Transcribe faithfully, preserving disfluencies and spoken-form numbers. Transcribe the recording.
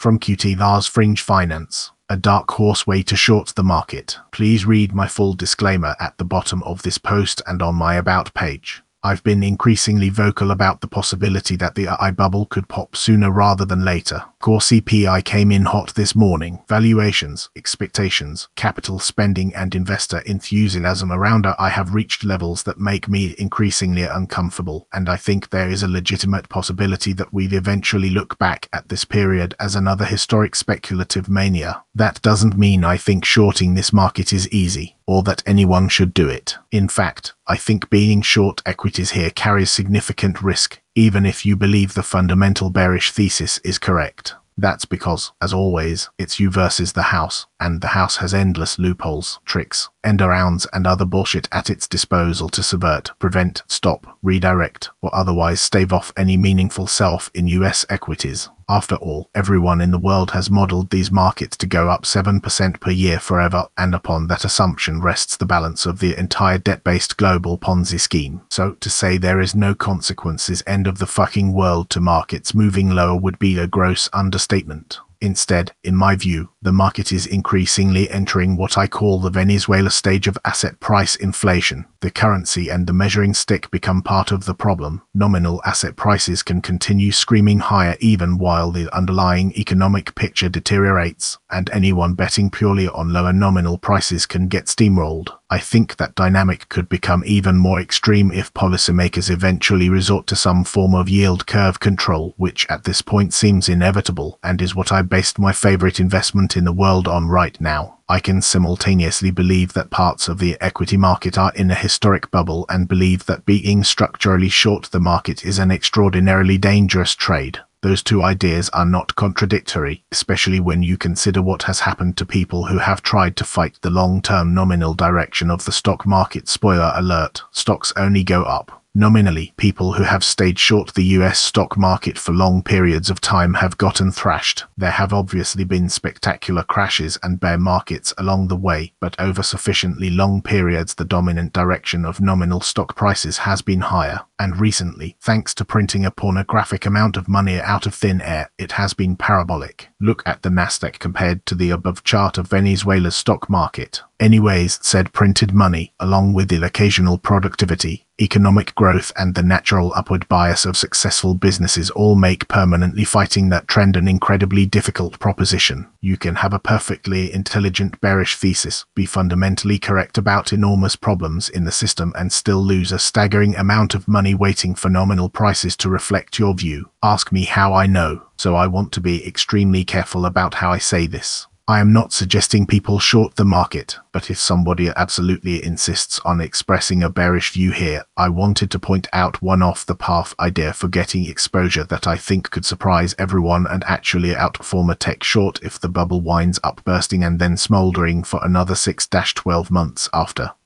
From Q T Lars Fringe Finance, a dark horse way to short the market. Please read my full disclaimer at the bottom of this post and on my About page. I've been increasingly vocal about the possibility that the A I bubble could pop sooner rather than later. Core C P I came in hot this morning. Valuations, expectations, capital spending and investor enthusiasm around A I have reached levels that make me increasingly uncomfortable, and I think there is a legitimate possibility that we'll eventually look back at this period as another historic speculative mania. That doesn't mean I think shorting this market is easy, or that anyone should do it. In fact, I think being short equities here carries significant risk, even if you believe the fundamental bearish thesis is correct. That's because, as always, it's you versus the house, and the house has endless loopholes, tricks, end-arounds and other bullshit at its disposal to subvert, prevent, stop, redirect, or otherwise stave off any meaningful self in U S equities. After all, everyone in the world has modeled these markets to go up seven percent per year forever, and upon that assumption rests the balance of the entire debt-based global Ponzi scheme. So, to say there is no consequences end of the fucking world to markets moving lower would be a gross understatement. Instead, in my view, the market is increasingly entering what I call the Venezuela stage of asset price inflation. The currency and the measuring stick become part of the problem. Nominal asset prices can continue screaming higher even while the underlying economic picture deteriorates, and anyone betting purely on lower nominal prices can get steamrolled. I think that dynamic could become even more extreme if policymakers eventually resort to some form of yield curve control, which at this point seems inevitable, and is what I based my favorite investment in the world on right now. I can simultaneously believe that parts of the equity market are in a historic bubble and believe that being structurally short the market is an extraordinarily dangerous trade. Those two ideas are not contradictory, especially when you consider what has happened to people who have tried to fight the long-term nominal direction of the stock market. Spoiler alert, stocks only go up. Nominally, people who have stayed short the U S stock market for long periods of time have gotten thrashed. There have obviously been spectacular crashes and bear markets along the way, but over sufficiently long periods the dominant direction of nominal stock prices has been higher. And recently, thanks to printing a pornographic amount of money out of thin air, it has been parabolic. Look at the Nasdaq compared to the above chart of Venezuela's stock market. Anyways, said printed money, along with the occasional productivity, economic growth and the natural upward bias of successful businesses all make permanently fighting that trend an incredibly difficult proposition. You can have a perfectly intelligent bearish thesis, be fundamentally correct about enormous problems in the system and still lose a staggering amount of money waiting for nominal prices to reflect your view. Ask me how I know, so I want to be extremely careful about how I say this. I am not suggesting people short the market, but if somebody absolutely insists on expressing a bearish view here, I wanted to point out one off-the-path idea for getting exposure that I think could surprise everyone and actually outperform a tech short if the bubble winds up bursting and then smoldering for another six to twelve months after.